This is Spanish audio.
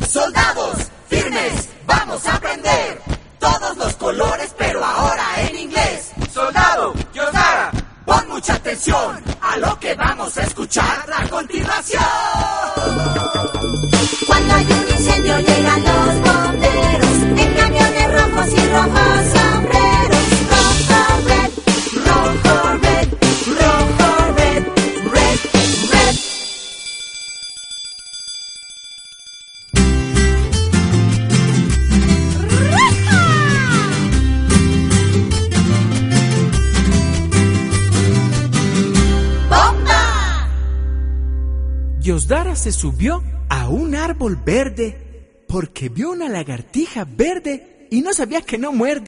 Soldados, firmes, vamos a aprender todos los colores, pero ahora en inglés. Soldado, Yosdara, pon mucha atención a lo que vamos a escuchar a continuación. Cuando hay un incendio llegan los bomberos en camiones rojos y rojos sombreros. Rojo, red, rojo, red, rojo, red, red, red. ¡Bomba! Yosdara se subió a un árbol verde porque vio una lagartija verde y no sabía que no muerde.